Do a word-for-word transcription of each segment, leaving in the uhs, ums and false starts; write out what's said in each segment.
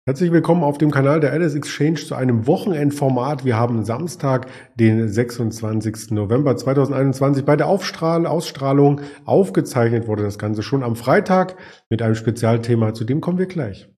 Herzlich willkommen auf dem Kanal der Alice Exchange zu einem Wochenendformat. Wir haben Samstag, den sechsundzwanzigsten November zweitausendeinundzwanzig. Bei der Aufstrahl Ausstrahlung aufgezeichnet wurde das Ganze schon am Freitag mit einem Spezialthema. Zu dem kommen wir gleich.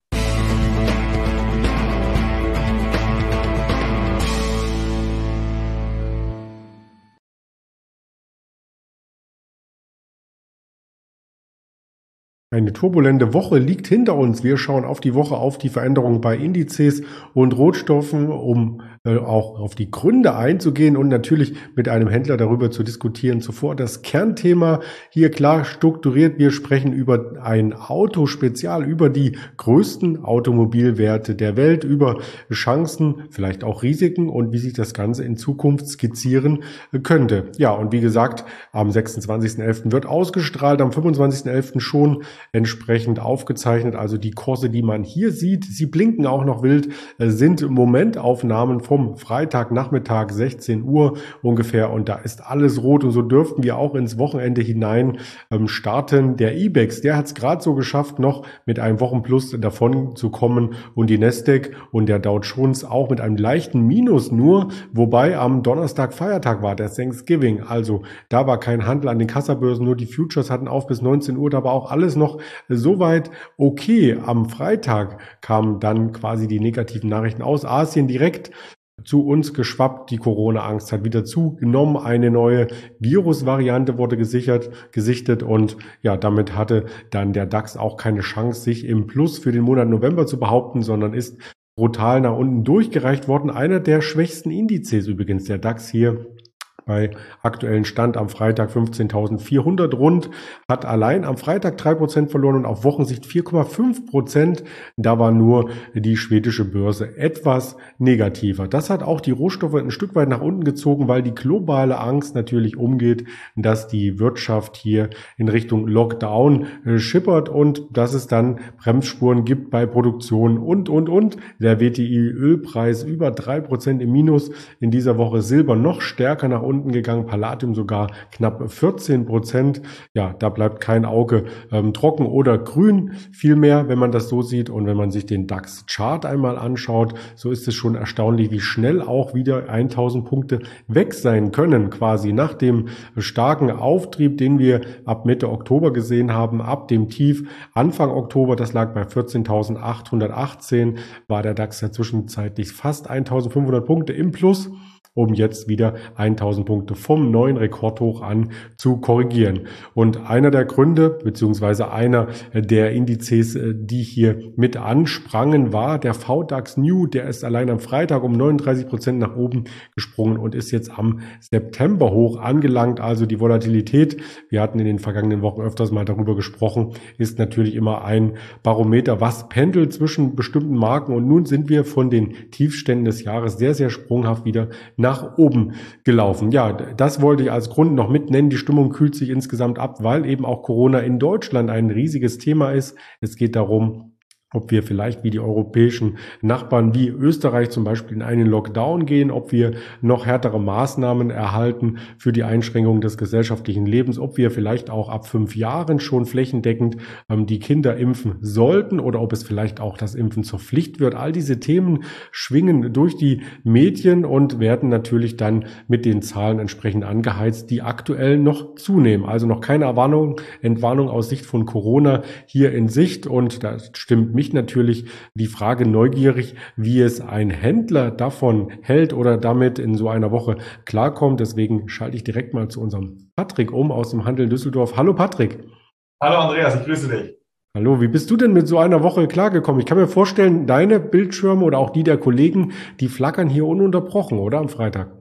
Eine turbulente Woche liegt hinter uns. Wir schauen auf die Woche, auf die Veränderungen bei Indizes und Rohstoffen, um äh, auch auf die Gründe einzugehen und natürlich mit einem Händler darüber zu diskutieren. Zuvor das Kernthema hier klar strukturiert. Wir sprechen über ein Autospezial, über die größten Automobilwerte der Welt, über Chancen, vielleicht auch Risiken und wie sich das Ganze in Zukunft skizzieren könnte. Ja, und wie gesagt, am sechsundzwanzigsten elften wird ausgestrahlt, am fünfundzwanzigsten elften schon entsprechend aufgezeichnet. Also die Kurse, die man hier sieht, sie blinken auch noch wild, sind Momentaufnahmen vom Freitagnachmittag, sechzehn Uhr ungefähr. Und da ist alles rot. Und so dürften wir auch ins Wochenende hinein ähm, starten. Der IBEX, der hat es gerade so geschafft, noch mit einem Wochenplus davon zu kommen. Und die Nasdaq und der Dow Jones auch mit einem leichten Minus nur. Wobei am Donnerstag Feiertag war, der Thanksgiving. Also da war kein Handel an den Kassabörsen, nur die Futures hatten auf bis neunzehn Uhr. Da war auch alles noch soweit okay. Am Freitag kamen dann quasi die negativen Nachrichten aus Asien direkt zu uns geschwappt. Die Corona-Angst hat wieder zugenommen. Eine neue Virusvariante wurde gesichert, gesichtet und ja, damit hatte dann der DAX auch keine Chance, sich im Plus für den Monat November zu behaupten, sondern ist brutal nach unten durchgereicht worden. Einer der schwächsten Indizes übrigens, der DAX hier bei aktuellen Stand am Freitag fünfzehntausendvierhundert rund, hat allein am Freitag drei Prozent verloren und auf Wochensicht vier Komma fünf Prozent. Da war nur die schwedische Börse etwas negativer. Das hat auch die Rohstoffe ein Stück weit nach unten gezogen, weil die globale Angst natürlich umgeht, dass die Wirtschaft hier in Richtung Lockdown äh, schippert und dass es dann Bremsspuren gibt bei Produktion und, und, und. Der W T I-Ölpreis über drei Prozent im Minus. In dieser Woche Silber noch stärker nach unten gegangen, Palladium sogar knapp vierzehn Prozent. Ja, da bleibt kein Auge ähm, trocken oder grün, vielmehr, wenn man das so sieht. Und wenn man sich den DAX-Chart einmal anschaut, so ist es schon erstaunlich, wie schnell auch wieder tausend Punkte weg sein können, quasi nach dem starken Auftrieb, den wir ab Mitte Oktober gesehen haben, ab dem Tief Anfang Oktober, das lag bei vierzehntausendachthundertachtzehn, war der DAX ja zwischenzeitlich fast eintausendfünfhundert Punkte im Plus, um jetzt wieder tausend Punkte vom neuen Rekordhoch an zu korrigieren. Und einer der Gründe, beziehungsweise einer der Indizes, die hier mit ansprangen, war der V DAX New. Der ist allein am Freitag um neununddreißig Prozent nach oben gesprungen und ist jetzt am September hoch angelangt. Also die Volatilität, wir hatten in den vergangenen Wochen öfters mal darüber gesprochen, ist natürlich immer ein Barometer, was pendelt zwischen bestimmten Marken. Und nun sind wir von den Tiefständen des Jahres sehr, sehr sprunghaft wieder nach oben gelaufen. Ja, das wollte ich als Grund noch mit nennen. Die Stimmung kühlt sich insgesamt ab, weil eben auch Corona in Deutschland ein riesiges Thema ist. Es geht darum, ob wir vielleicht wie die europäischen Nachbarn wie Österreich zum Beispiel in einen Lockdown gehen, ob wir noch härtere Maßnahmen erhalten für die Einschränkung des gesellschaftlichen Lebens, ob wir vielleicht auch ab fünf Jahren schon flächendeckend ähm, die Kinder impfen sollten oder ob es vielleicht auch das Impfen zur Pflicht wird. All diese Themen schwingen durch die Medien und werden natürlich dann mit den Zahlen entsprechend angeheizt, die aktuell noch zunehmen. Also noch keine Erwarnung, Entwarnung aus Sicht von Corona hier in Sicht und das stimmt mich natürlich die Frage neugierig, wie es ein Händler davon hält oder damit in so einer Woche klarkommt. Deswegen schalte ich direkt mal zu unserem Patrick um aus dem Handel Düsseldorf. Hallo Patrick. Hallo Andreas, ich grüße dich. Hallo, wie bist du denn mit so einer Woche klargekommen? Ich kann mir vorstellen, deine Bildschirme oder auch die der Kollegen, die flackern hier ununterbrochen, oder am Freitag?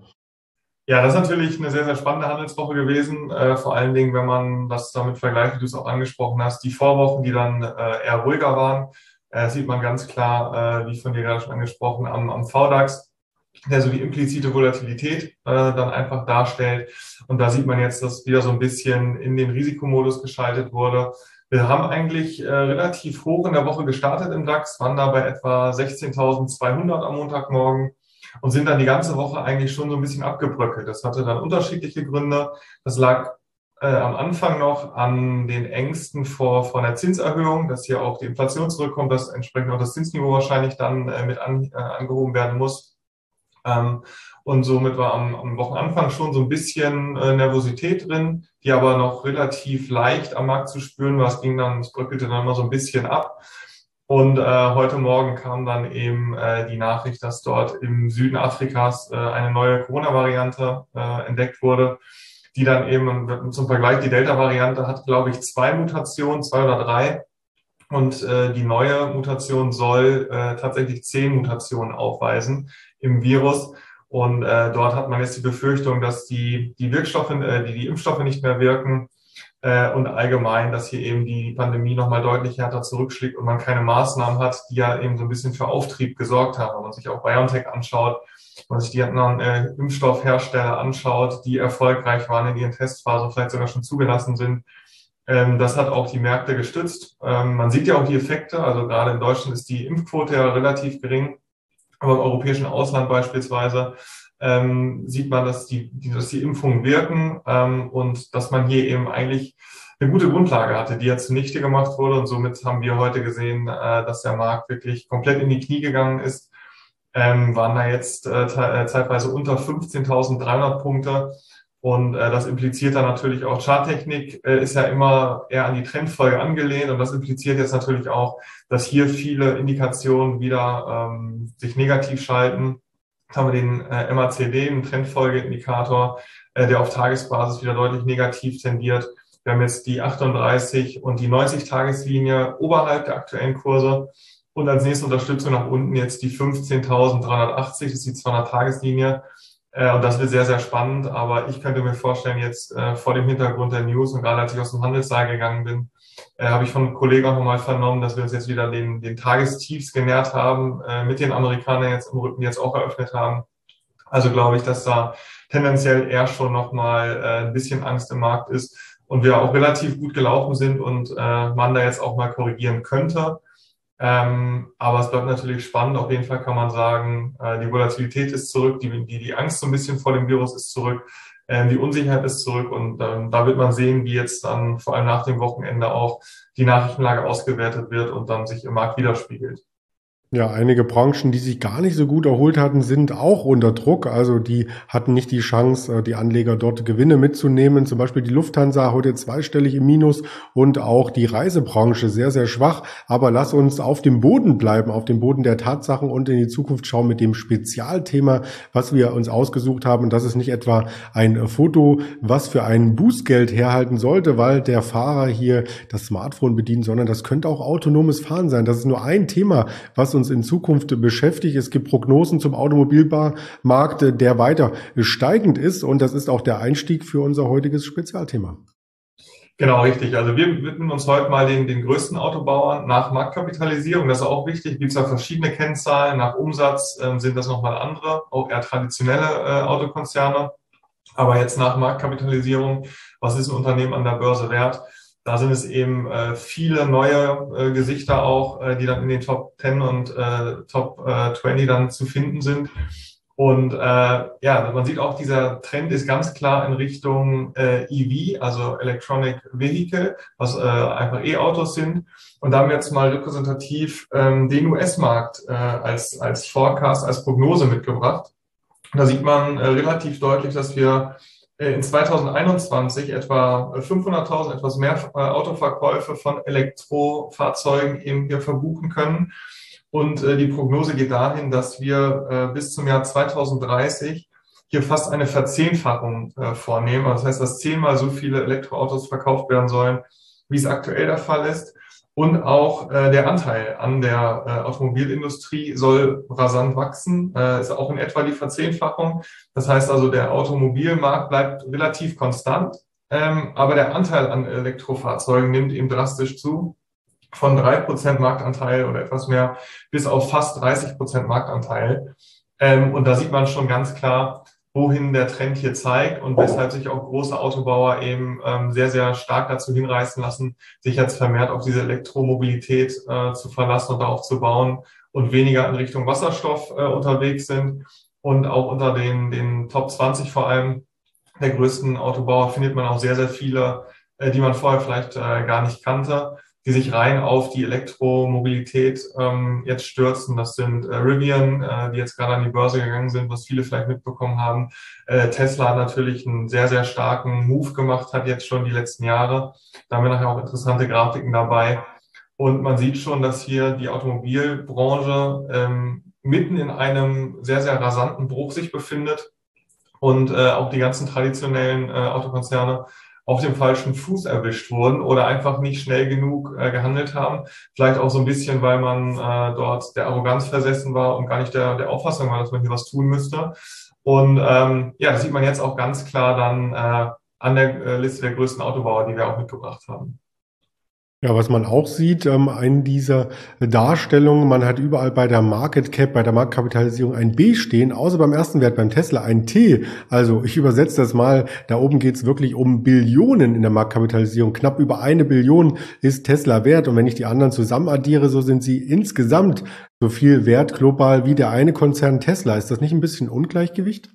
Ja, das ist natürlich eine sehr, sehr spannende Handelswoche gewesen. Äh, vor allen Dingen, wenn man das damit vergleicht, wie du es auch angesprochen hast, die Vorwochen, die dann äh, eher ruhiger waren, äh, sieht man ganz klar, äh, wie von dir gerade schon angesprochen, am, am V DAX, der so die implizite Volatilität äh, dann einfach darstellt. Und da sieht man jetzt, dass wieder so ein bisschen in den Risikomodus geschaltet wurde. Wir haben eigentlich äh, relativ hoch in der Woche gestartet im DAX, waren da bei etwa sechzehntausendzweihundert am Montagmorgen und sind dann die ganze Woche eigentlich schon so ein bisschen abgebröckelt. Das hatte dann unterschiedliche Gründe. Das lag äh, am Anfang noch an den Ängsten vor, vor einer Zinserhöhung, dass hier auch die Inflation zurückkommt, dass entsprechend auch das Zinsniveau wahrscheinlich dann äh, mit an, äh, angehoben werden muss. Ähm, und somit war am, am Wochenanfang schon so ein bisschen äh, Nervosität drin, die aber noch relativ leicht am Markt zu spüren war. Es ging dann, es bröckelte dann immer so ein bisschen ab. Und äh, heute Morgen kam dann eben äh, die Nachricht, dass dort im Süden Afrikas äh, eine neue Corona-Variante äh, entdeckt wurde, die dann eben zum Vergleich, die Delta-Variante hat, glaube ich, zwei Mutationen, zwei oder drei. Und äh, die neue Mutation soll äh, tatsächlich zehn Mutationen aufweisen im Virus. Und äh, dort hat man jetzt die Befürchtung, dass die, die Wirkstoffe, äh, die, die Impfstoffe nicht mehr wirken. Äh, und allgemein, dass hier eben die Pandemie nochmal deutlich härter zurückschlägt und man keine Maßnahmen hat, die ja eben so ein bisschen für Auftrieb gesorgt haben. Wenn man sich auch BioNTech anschaut, wenn man sich die anderen äh, Impfstoffhersteller anschaut, die erfolgreich waren in ihren Testphasen, vielleicht sogar schon zugelassen sind, ähm, das hat auch die Märkte gestützt. Ähm, man sieht ja auch die Effekte, also gerade in Deutschland ist die Impfquote ja relativ gering, aber im europäischen Ausland beispielsweise ähm, sieht man, dass die, die, dass die Impfungen wirken ähm, und dass man hier eben eigentlich eine gute Grundlage hatte, die jetzt zunichte gemacht wurde. Und somit haben wir heute gesehen, äh, dass der Markt wirklich komplett in die Knie gegangen ist. Ähm, waren da jetzt äh, zeitweise unter fünfzehntausenddreihundert Punkte. Und äh, das impliziert dann natürlich auch, Charttechnik äh, ist ja immer eher an die Trendfolge angelehnt. Und das impliziert jetzt natürlich auch, dass hier viele Indikationen wieder ähm, sich negativ schalten. Jetzt haben wir den äh, M A C D, einen Trendfolgeindikator, äh, der auf Tagesbasis wieder deutlich negativ tendiert. Wir haben jetzt die achtunddreißig und die neunzig-Tageslinie oberhalb der aktuellen Kurse. Und als nächste Unterstützung nach unten jetzt die fünfzehntausenddreihundertachtzig, das ist die zweihundert-Tageslinie. Äh, und das wird sehr, sehr spannend. Aber ich könnte mir vorstellen, jetzt äh, vor dem Hintergrund der News und gerade als ich aus dem Handelssaal gegangen bin, äh, habe ich von einem Kollegen auch nochmal vernommen, dass wir uns jetzt wieder den, den Tagestiefs genährt haben, äh, mit den Amerikanern jetzt im Rücken, die jetzt auch eröffnet haben. Also glaube ich, dass da tendenziell eher schon nochmal äh, ein bisschen Angst im Markt ist und wir auch relativ gut gelaufen sind und äh, man da jetzt auch mal korrigieren könnte. Ähm, aber es bleibt natürlich spannend. Auf jeden Fall kann man sagen, äh, die Volatilität ist zurück, die, die, die Angst so ein bisschen vor dem Virus ist zurück, äh, die Unsicherheit ist zurück und ähm, da wird man sehen, wie jetzt dann vor allem nach dem Wochenende auch die Nachrichtenlage ausgewertet wird und dann sich im Markt widerspiegelt. Ja, einige Branchen, die sich gar nicht so gut erholt hatten, sind auch unter Druck. Also die hatten nicht die Chance, die Anleger dort Gewinne mitzunehmen. Zum Beispiel die Lufthansa heute zweistellig im Minus und auch die Reisebranche sehr, sehr schwach. Aber lass uns auf dem Boden bleiben, auf dem Boden der Tatsachen und in die Zukunft schauen mit dem Spezialthema, was wir uns ausgesucht haben. Und das ist nicht etwa ein Foto, was für ein Bußgeld herhalten sollte, weil der Fahrer hier das Smartphone bedient, sondern das könnte auch autonomes Fahren sein. Das ist nur ein Thema, was uns in Zukunft beschäftigt. Es gibt Prognosen zum Automobilmarkt, der weiter steigend ist und das ist auch der Einstieg für unser heutiges Spezialthema. Genau, richtig. Also wir widmen uns heute mal den, den größten Autobauern nach Marktkapitalisierung. Das ist auch wichtig. Es gibt zwar verschiedene Kennzahlen. Nach Umsatz äh, sind das nochmal andere, auch eher traditionelle äh, Autokonzerne. Aber jetzt nach Marktkapitalisierung, was ist ein Unternehmen an der Börse wert? Da sind es eben äh, viele neue äh, Gesichter auch, äh, die dann in den Top zehn und äh, Top äh, zwanzig dann zu finden sind. Und äh, ja, man sieht auch, dieser Trend ist ganz klar in Richtung äh, E V, also Electronic Vehicle, was äh, einfach E-Autos sind. Und da haben wir jetzt mal repräsentativ ähm, den U S-Markt äh, als, als Forecast, als Prognose mitgebracht. Und da sieht man äh, relativ deutlich, dass wir in zweitausendeinundzwanzig etwa fünfhunderttausend, etwas mehr Autoverkäufe von Elektrofahrzeugen eben hier verbuchen können. Und die Prognose geht dahin, dass wir bis zum Jahr zweitausenddreißig hier fast eine Verzehnfachung vornehmen. Das heißt, dass zehnmal so viele Elektroautos verkauft werden sollen, wie es aktuell der Fall ist. Und auch äh, der Anteil an der äh, Automobilindustrie soll rasant wachsen, äh, ist auch in etwa die Verzehnfachung. Das heißt also, der Automobilmarkt bleibt relativ konstant, ähm, aber der Anteil an Elektrofahrzeugen nimmt eben drastisch zu, von drei Prozent Marktanteil oder etwas mehr bis auf fast dreißig Prozent Marktanteil. Ähm, und da sieht man schon ganz klar, wohin der Trend hier zeigt und weshalb sich auch große Autobauer eben ähm, sehr, sehr stark dazu hinreißen lassen, sich jetzt vermehrt auf diese Elektromobilität äh, zu verlassen und aufzubauen und weniger in Richtung Wasserstoff äh, unterwegs sind. Und auch unter den, den Top zwanzig vor allem der größten Autobauer, findet man auch sehr, sehr viele, äh, die man vorher vielleicht äh, gar nicht kannte, die sich rein auf die Elektromobilität ähm, jetzt stürzen. Das sind äh, Rivian, äh, die jetzt gerade an die Börse gegangen sind, was viele vielleicht mitbekommen haben. Äh, Tesla hat natürlich einen sehr, sehr starken Move gemacht, hat jetzt schon die letzten Jahre. Da haben wir nachher auch interessante Grafiken dabei. Und man sieht schon, dass hier die Automobilbranche ähm, mitten in einem sehr, sehr rasanten Bruch sich befindet und äh, auch die ganzen traditionellen äh, Autokonzerne auf dem falschen Fuß erwischt wurden oder einfach nicht schnell genug äh, gehandelt haben. Vielleicht auch so ein bisschen, weil man äh, dort der Arroganz versessen war und gar nicht der, der Auffassung war, dass man hier was tun müsste. Und ähm, ja, das sieht man jetzt auch ganz klar dann äh, an der äh, Liste der größten Autobauer, die wir auch mitgebracht haben. Ja, was man auch sieht, ähm, in dieser Darstellung, man hat überall bei der Market Cap, bei der Marktkapitalisierung ein B stehen, außer beim ersten Wert, beim Tesla ein T. Also ich übersetze das mal, da oben geht es wirklich um Billionen in der Marktkapitalisierung. Knapp über eine Billion ist Tesla wert. Und wenn ich die anderen zusammen addiere, so sind sie insgesamt so viel wert global wie der eine Konzern Tesla. Ist das nicht ein bisschen Ungleichgewicht?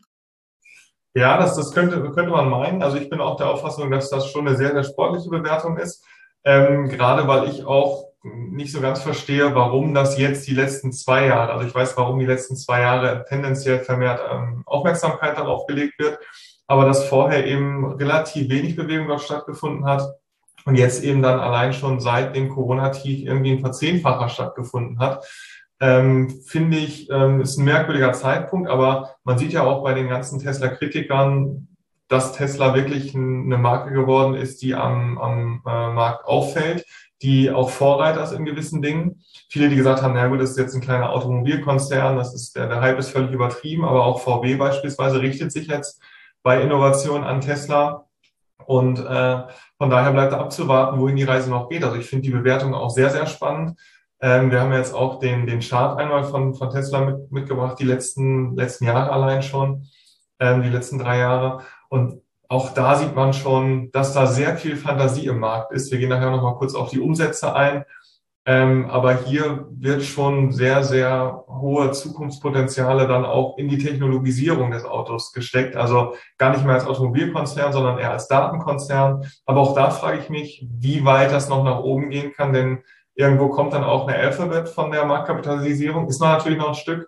Ja, das, das könnte, könnte man meinen. Also ich bin auch der Auffassung, dass das schon eine sehr, sehr sportliche Bewertung ist. Ähm, gerade weil ich auch nicht so ganz verstehe, warum das jetzt die letzten zwei Jahre, also ich weiß, warum die letzten zwei Jahre tendenziell vermehrt ähm, Aufmerksamkeit darauf gelegt wird, aber dass vorher eben relativ wenig Bewegung dort stattgefunden hat und jetzt eben dann allein schon seit dem Corona-Tief irgendwie ein Verzehnfacher stattgefunden hat. Ähm, finde ich, ähm, ist ein merkwürdiger Zeitpunkt, aber man sieht ja auch bei den ganzen Tesla-Kritikern, dass Tesla wirklich eine Marke geworden ist, die am, am äh, Markt auffällt, die auch Vorreiter ist in gewissen Dingen. Viele, die gesagt haben, na gut, das ist jetzt ein kleiner Automobilkonzern, das ist, der, der Hype ist völlig übertrieben, aber auch V W beispielsweise richtet sich jetzt bei Innovation an Tesla. Und äh, von daher bleibt da abzuwarten, wohin die Reise noch geht. Also ich finde die Bewertung auch sehr, sehr spannend. Ähm, wir haben ja jetzt auch den, den Chart einmal von, von Tesla mit, mitgebracht, die letzten, letzten Jahre allein schon, ähm, die letzten drei Jahre. Und auch da sieht man schon, dass da sehr viel Fantasie im Markt ist. Wir gehen nachher noch mal kurz auf die Umsätze ein. Ähm, aber hier wird schon sehr, sehr hohe Zukunftspotenziale dann auch in die Technologisierung des Autos gesteckt. Also gar nicht mehr als Automobilkonzern, sondern eher als Datenkonzern. Aber auch da frage ich mich, wie weit das noch nach oben gehen kann, denn irgendwo kommt dann auch eine Alphabet von der Marktkapitalisierung. Ist noch natürlich noch ein Stück.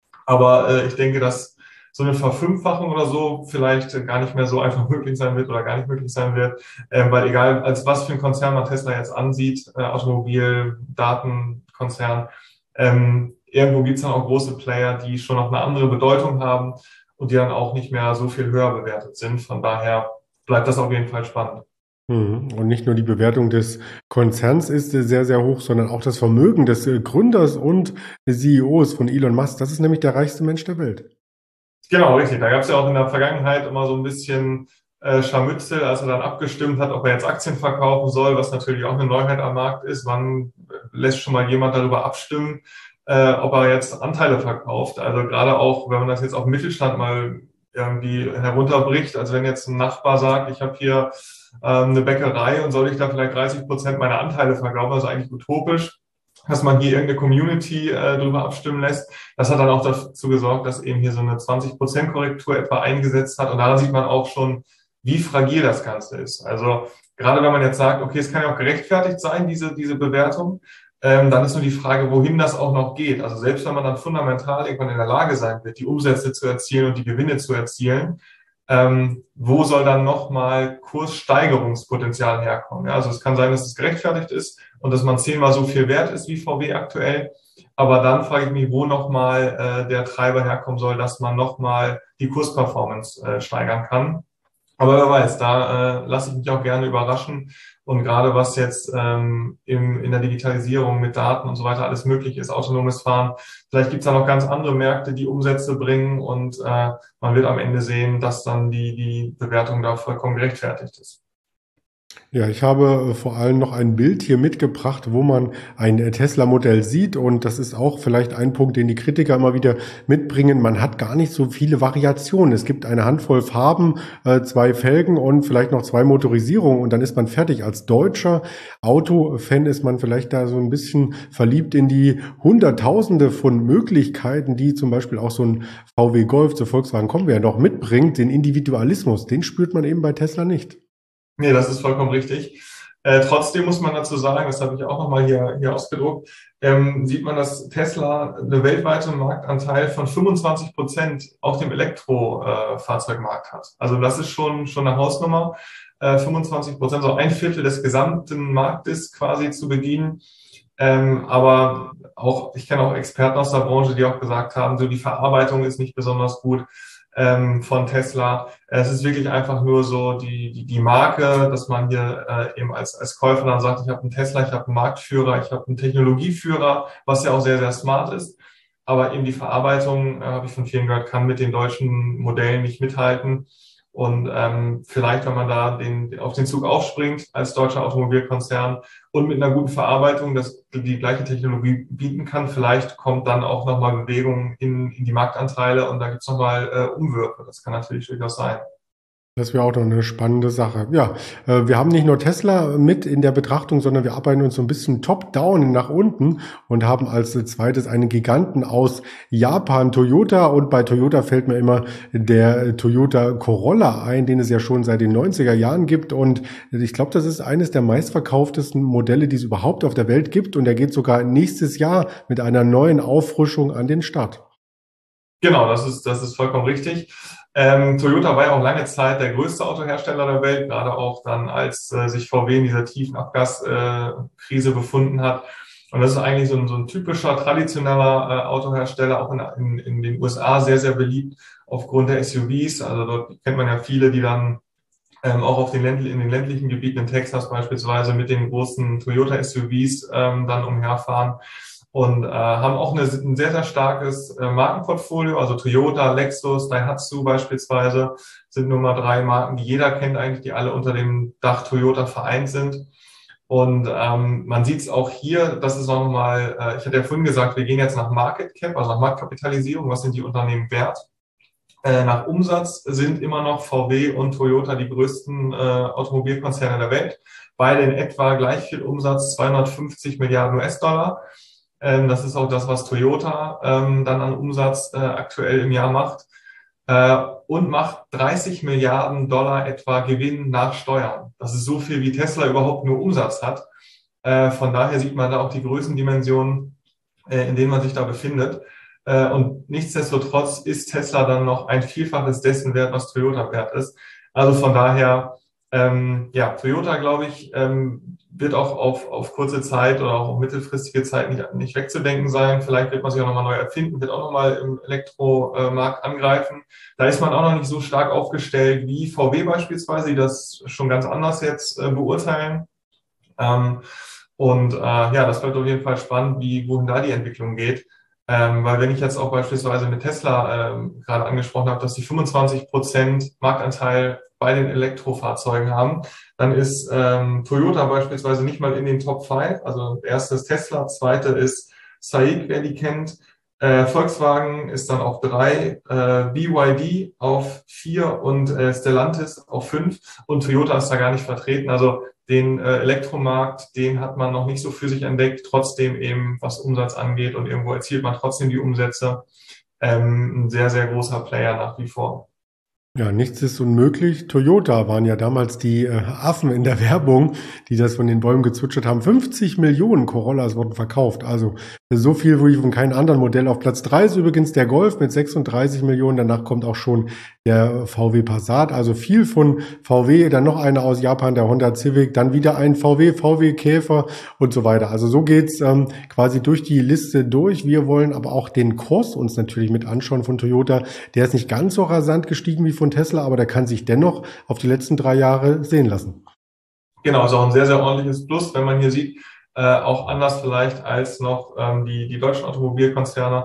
Aber äh, ich denke, dass so eine Verfünffachung oder so vielleicht gar nicht mehr so einfach möglich sein wird oder gar nicht möglich sein wird, ähm, weil egal, als was für ein Konzern man Tesla jetzt ansieht, äh, Automobil, Datenkonzern, ähm, irgendwo gibt es dann auch große Player, die schon noch eine andere Bedeutung haben und die dann auch nicht mehr so viel höher bewertet sind. Von daher bleibt das auf jeden Fall spannend. Mhm. Und nicht nur die Bewertung des Konzerns ist äh, sehr, sehr hoch, sondern auch das Vermögen des äh, Gründers und C E Os von Elon Musk. Das ist nämlich der reichste Mensch der Welt. Genau, richtig. Da gab es ja auch in der Vergangenheit immer so ein bisschen äh, Scharmützel, als er dann abgestimmt hat, ob er jetzt Aktien verkaufen soll, was natürlich auch eine Neuheit am Markt ist. Wann lässt schon mal jemand darüber abstimmen, äh, ob er jetzt Anteile verkauft? Also gerade auch, wenn man das jetzt auf den Mittelstand mal irgendwie herunterbricht, also wenn jetzt ein Nachbar sagt, ich habe hier ähm, eine Bäckerei und soll ich da vielleicht dreißig Prozent meiner Anteile verkaufen, also eigentlich utopisch, dass man hier irgendeine Community äh, drüber abstimmen lässt. Das hat dann auch dazu gesorgt, dass eben hier so eine zwanzig Prozent Korrektur etwa eingesetzt hat. Und daran sieht man auch schon, wie fragil das Ganze ist. Also gerade wenn man jetzt sagt, okay, es kann ja auch gerechtfertigt sein, diese, diese Bewertung, ähm, dann ist nur die Frage, wohin das auch noch geht. Also selbst wenn man dann fundamental irgendwann in der Lage sein wird, die Umsätze zu erzielen und die Gewinne zu erzielen, ähm, wo soll dann nochmal Kurssteigerungspotenzial herkommen? Ja, also es kann sein, dass es gerechtfertigt ist und dass man zehnmal so viel wert ist wie V W aktuell. Aber dann frage ich mich, wo nochmal äh, der Treiber herkommen soll, dass man nochmal die Kursperformance äh, steigern kann. Aber wer weiß, da äh, lasse ich mich auch gerne überraschen. Und gerade was jetzt ähm, im, in der Digitalisierung mit Daten und so weiter alles möglich ist, autonomes Fahren, vielleicht gibt es da noch ganz andere Märkte, die Umsätze bringen und äh, man wird am Ende sehen, dass dann die, die Bewertung da vollkommen gerechtfertigt ist. Ja, ich habe äh, vor allem noch ein Bild hier mitgebracht, wo man ein äh, Tesla-Modell sieht. Und das ist auch vielleicht ein Punkt, den die Kritiker immer wieder mitbringen. Man hat gar nicht so viele Variationen. Es gibt eine Handvoll Farben, äh, zwei Felgen und vielleicht noch zwei Motorisierungen. Und dann ist man fertig. Als deutscher Autofan ist man vielleicht da so ein bisschen verliebt in die Hunderttausende von Möglichkeiten, die zum Beispiel auch so ein V W Golf, zu Volkswagen kommen wir ja noch, mitbringt. Den Individualismus, den spürt man eben bei Tesla nicht. Nee, das ist vollkommen richtig. Äh, trotzdem muss man dazu sagen, das habe ich auch nochmal hier, hier ausgedruckt, ähm, sieht man, dass Tesla eine weltweite Marktanteil von fünfundzwanzig Prozent auf dem Elektrofahrzeugmarkt äh, hat. Also das ist schon, schon eine Hausnummer. Äh, fünfundzwanzig Prozent, so ein Viertel des gesamten Marktes quasi zu bedienen. Ähm, aber auch, ich kenne auch Experten aus der Branche, die auch gesagt haben, so die Verarbeitung ist nicht besonders gut ähm, von Tesla. Es ist wirklich einfach nur so die, die, die Marke, dass man hier äh, eben als, als Käufer dann sagt, ich habe einen Tesla, ich habe einen Marktführer, ich habe einen Technologieführer, was ja auch sehr, sehr smart ist. Aber eben die Verarbeitung, äh, habe ich von vielen gehört, kann mit den deutschen Modellen nicht mithalten. Und ähm, vielleicht, wenn man da den, auf den Zug aufspringt als deutscher Automobilkonzern und mit einer guten Verarbeitung das, die gleiche Technologie bieten kann, vielleicht kommt dann auch nochmal Bewegung in, in die Marktanteile und da gibt's nochmal äh, Umwürfe. Das kann natürlich durchaus sein. Das wäre auch noch eine spannende Sache. Ja, äh, wir haben nicht nur Tesla mit in der Betrachtung, sondern wir arbeiten uns so ein bisschen top-down nach unten und haben als zweites einen Giganten aus Japan, Toyota. Und bei Toyota fällt mir immer der Toyota Corolla ein, den es ja schon seit den neunziger Jahren gibt. Und ich glaube, das ist eines der meistverkauftesten Modelle, die es überhaupt auf der Welt gibt. Und er geht sogar nächstes Jahr mit einer neuen Auffrischung an den Start. Genau, das ist, das ist vollkommen richtig. Ähm, Toyota war ja auch lange Zeit der größte Autohersteller der Welt, gerade auch dann, als äh, sich V W in dieser tiefen Abgaskrise äh, befunden hat. Und das ist eigentlich so ein, so ein typischer, traditioneller äh, Autohersteller, auch in, in, in den U S A sehr, sehr beliebt aufgrund der S U Vs. Also dort kennt man ja viele, die dann ähm, auch auf den Ländl in den ländlichen Gebieten in Texas beispielsweise mit den großen Toyota S U Vs ähm, dann umherfahren. Und äh, haben auch eine, ein sehr, sehr starkes äh, Markenportfolio. Also Toyota, Lexus, Daihatsu beispielsweise sind Nummer drei Marken, die jeder kennt eigentlich, die alle unter dem Dach Toyota vereint sind. Und ähm, man sieht es auch hier, das ist auch nochmal, äh, ich hatte ja vorhin gesagt, wir gehen jetzt nach Market Cap, also nach Marktkapitalisierung, was sind die Unternehmen wert? Äh, nach Umsatz sind immer noch V W und Toyota die größten äh, Automobilkonzerne der Welt. Beide in etwa gleich viel Umsatz, zweihundertfünfzig Milliarden U S-Dollar. Ähm, das ist auch das, was Toyota ähm, dann an Umsatz äh, aktuell im Jahr macht. Äh, und macht dreißig Milliarden Dollar etwa Gewinn nach Steuern. Das ist so viel, wie Tesla überhaupt nur Umsatz hat. Äh, von daher sieht man da auch die Größendimensionen, äh, in denen man sich da befindet. Äh, und nichtsdestotrotz ist Tesla dann noch ein Vielfaches dessen wert, was Toyota wert ist. Also von daher, ähm, ja, Toyota, glaube ich, ähm, wird auch auf, auf kurze Zeit oder auch auf mittelfristige Zeit nicht, nicht wegzudenken sein. Vielleicht wird man sich auch nochmal neu erfinden, wird auch nochmal im Elektromarkt angreifen. Da ist man auch noch nicht so stark aufgestellt wie V W beispielsweise, die das schon ganz anders jetzt äh, beurteilen. Ähm, und äh, ja, das wird auf jeden Fall spannend, wie wohin da die Entwicklung geht. Ähm, weil wenn ich jetzt auch beispielsweise mit Tesla ähm, gerade angesprochen habe, dass die fünfundzwanzig Prozent Marktanteil bei den Elektrofahrzeugen haben, dann ist ähm, Toyota beispielsweise nicht mal in den Top fünf. Also erstes Tesla, zweite ist SAIC, wer die kennt. Äh, Volkswagen ist dann auf drei, äh, B Y D auf vier und äh, Stellantis auf fünf und Toyota ist da gar nicht vertreten. Also den äh, Elektromarkt, den hat man noch nicht so für sich entdeckt, trotzdem eben was Umsatz angeht und irgendwo erzielt man trotzdem die Umsätze. Ähm, ein sehr, sehr großer Player nach wie vor. Ja, nichts ist unmöglich. Toyota waren ja damals die äh, Affen in der Werbung, die das von den Bäumen gezwitschert haben. fünfzig Millionen Corollas wurden verkauft. Also so viel wie von keinem anderen Modell. Auf Platz drei ist übrigens der Golf mit sechsunddreißig Millionen. Danach kommt auch schon der V W Passat. Also viel von V W. Dann noch einer aus Japan, der Honda Civic. Dann wieder ein V W, V W Käfer und so weiter. Also so geht's ähm, quasi durch die Liste durch. Wir wollen aber auch den Kurs uns natürlich mit anschauen von Toyota. Der ist nicht ganz so rasant gestiegen wie von Tesla, aber der kann sich dennoch auf die letzten drei Jahre sehen lassen. Genau, ist auch ein sehr, sehr ordentliches Plus, wenn man hier sieht, äh, auch anders vielleicht als noch ähm, die, die deutschen Automobilkonzerne.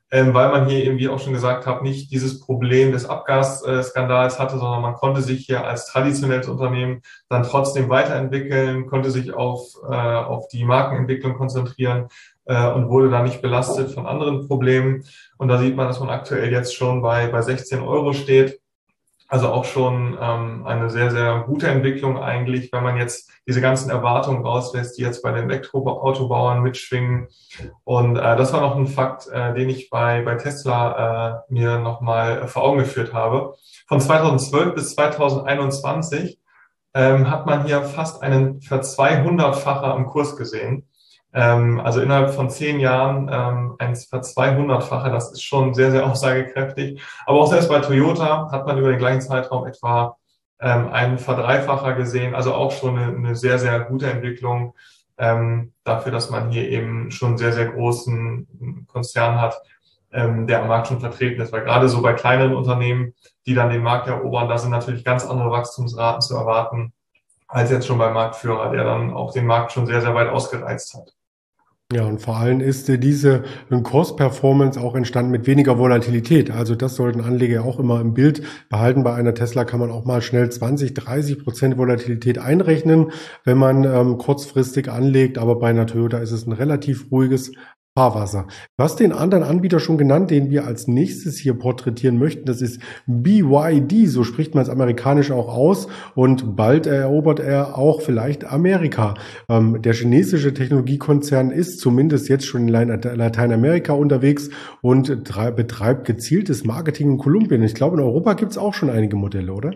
ähm, weil man hier eben, wie ich auch schon gesagt habe, nicht dieses Problem des Abgasskandals hatte, sondern man konnte sich hier als traditionelles Unternehmen dann trotzdem weiterentwickeln, konnte sich auf, äh, auf die Markenentwicklung konzentrieren äh, und wurde dann nicht belastet von anderen Problemen. Und da sieht man, dass man aktuell jetzt schon bei, bei sechzehn Euro steht. Also auch schon ähm, eine sehr, sehr gute Entwicklung eigentlich, wenn man jetzt diese ganzen Erwartungen rauslässt, die jetzt bei den Elektroautobauern mitschwingen. Und äh, das war noch ein Fakt, äh, den ich bei, bei Tesla äh, mir nochmal vor Augen geführt habe. Von zweitausendzwölf bis zweitausendeinundzwanzig ähm, hat man hier fast einen Verzweihundertfacher am Kurs gesehen. Ähm, also innerhalb von zehn Jahren ähm, ein Verzweihundertfache, das ist schon sehr, sehr aussagekräftig. Aber auch selbst bei Toyota hat man über den gleichen Zeitraum etwa ähm, einen Verdreifacher gesehen. Also auch schon eine, eine sehr, sehr gute Entwicklung ähm, dafür, dass man hier eben schon einen sehr, sehr großen Konzern hat, ähm, der am Markt schon vertreten ist. Weil gerade so bei kleineren Unternehmen, die dann den Markt erobern, da sind natürlich ganz andere Wachstumsraten zu erwarten als jetzt schon beim Marktführer, der dann auch den Markt schon sehr, sehr weit ausgereizt hat. Ja, und vor allem ist äh, diese äh, Cost-Performance auch entstanden mit weniger Volatilität. Also das sollten Anleger auch immer im Bild behalten. Bei einer Tesla kann man auch mal schnell zwanzig, dreißig Prozent Volatilität einrechnen, wenn man ähm, kurzfristig anlegt. Aber bei einer Toyota ist es ein relativ ruhiges Fahrwasser. Du hast den anderen Anbieter schon genannt, den wir als nächstes hier porträtieren möchten. Das ist B Y D, so spricht man es amerikanisch auch aus. Und bald erobert er auch vielleicht Amerika. Ähm, der chinesische Technologiekonzern ist zumindest jetzt schon in Lateinamerika unterwegs und betreibt gezieltes Marketing in Kolumbien. Ich glaube, in Europa gibt es auch schon einige Modelle, oder?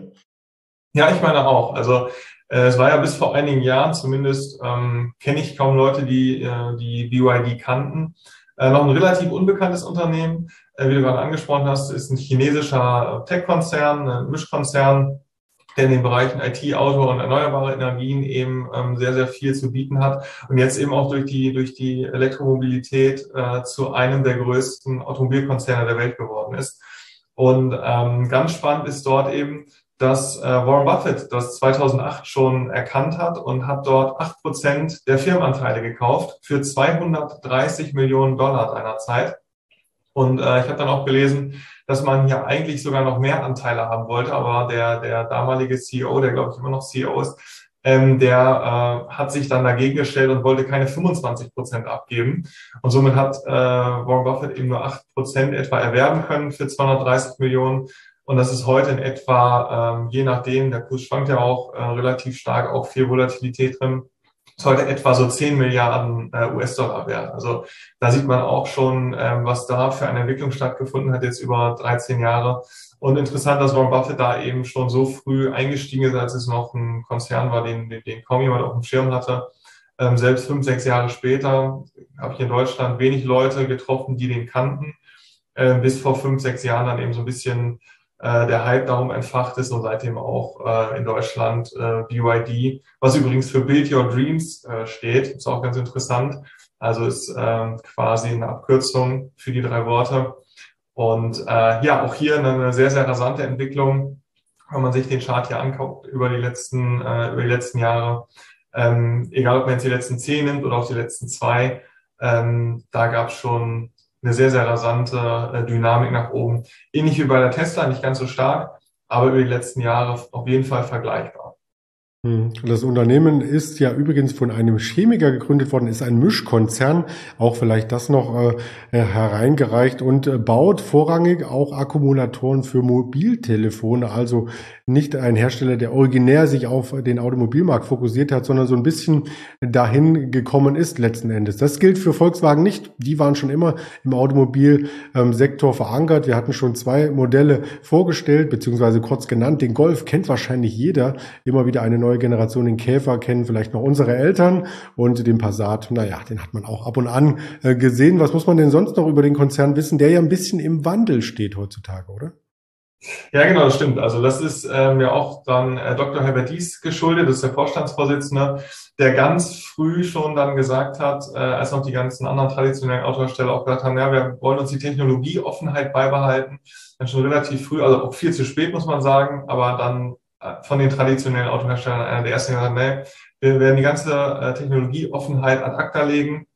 Ja, ich meine auch. Also äh, es war ja bis vor einigen Jahren, zumindest ähm, kenne ich kaum Leute, die äh, die B Y D kannten. Äh, noch ein relativ unbekanntes Unternehmen, äh, wie du gerade angesprochen hast, ist ein chinesischer Tech-Konzern, ein Mischkonzern, der in den Bereichen I T, Auto und erneuerbare Energien eben ähm, sehr, sehr viel zu bieten hat und jetzt eben auch durch die durch die Elektromobilität äh, zu einem der größten Automobilkonzerne der Welt geworden ist. Und ähm, ganz spannend ist dort eben, dass äh, Warren Buffett das zweitausendacht schon erkannt hat und hat dort acht Prozent der Firmenanteile gekauft für zweihundertdreißig Millionen Dollar seinerzeit. Und äh, ich habe dann auch gelesen, dass man hier eigentlich sogar noch mehr Anteile haben wollte, aber der, der damalige C E O, der glaube ich immer noch C E O ist, ähm, der äh, hat sich dann dagegen gestellt und wollte keine fünfundzwanzig Prozent abgeben. Und somit hat äh, Warren Buffett eben nur acht Prozent etwa erwerben können für zweihundertdreißig Millionen. Und das ist heute in etwa, ähm, je nachdem, der Kurs schwankt ja auch äh, relativ stark, auch viel Volatilität drin, ist heute etwa so zehn Milliarden äh, U S-Dollar wert. Also da sieht man auch schon, ähm, was da für eine Entwicklung stattgefunden hat, jetzt über dreizehn Jahre. Und interessant, dass Warren Buffett da eben schon so früh eingestiegen ist, als es noch ein Konzern war, den, den, den kaum jemand auf dem Schirm hatte. Ähm, selbst fünf, sechs Jahre später habe ich in Deutschland wenig Leute getroffen, die den kannten. Äh, bis vor fünf, sechs Jahren dann eben so ein bisschen der Hype darum entfacht ist und seitdem auch äh, in Deutschland äh, B Y D, was übrigens für Build Your Dreams äh, steht, ist auch ganz interessant. Also ist äh, quasi eine Abkürzung für die drei Worte. Und äh, ja, auch hier eine sehr, sehr rasante Entwicklung, wenn man sich den Chart hier anguckt über die letzten, äh, über die letzten Jahre. Ähm, egal, ob man jetzt die letzten zehn nimmt oder auch die letzten zwei, ähm, da gab es schon eine sehr, sehr rasante äh, Dynamik nach oben. Ähnlich wie bei der Tesla, nicht ganz so stark, aber über die letzten Jahre auf jeden Fall vergleichbar. Das Unternehmen ist ja übrigens von einem Chemiker gegründet worden, ist ein Mischkonzern, auch vielleicht das noch äh, hereingereicht und äh, baut vorrangig auch Akkumulatoren für Mobiltelefone, also nicht ein Hersteller, der originär sich auf den Automobilmarkt fokussiert hat, sondern so ein bisschen dahin gekommen ist letzten Endes. Das gilt für Volkswagen nicht. Die waren schon immer im Automobilsektor verankert. Wir hatten schon zwei Modelle vorgestellt, beziehungsweise kurz genannt. Den Golf kennt wahrscheinlich jeder. Immer wieder eine neue Generation. Den Käfer kennen vielleicht noch unsere Eltern und den Passat, naja, den hat man auch ab und an äh, gesehen. Was muss man denn sonst noch über den Konzern wissen, der ja ein bisschen im Wandel steht heutzutage, oder? Ja, genau, das stimmt. Also das ist ähm, ja auch dann äh, Doktor Herbert Diess geschuldet, das ist der Vorstandsvorsitzende, der ganz früh schon dann gesagt hat, äh, als noch die ganzen anderen traditionellen Autohersteller auch gesagt haben, ja, wir wollen uns die Technologieoffenheit beibehalten. Dann schon relativ früh, also auch viel zu spät, muss man sagen, aber dann äh, von den traditionellen Autoherstellern einer der ersten gesagt, nee, wir werden die ganze äh, Technologieoffenheit ad acta legen.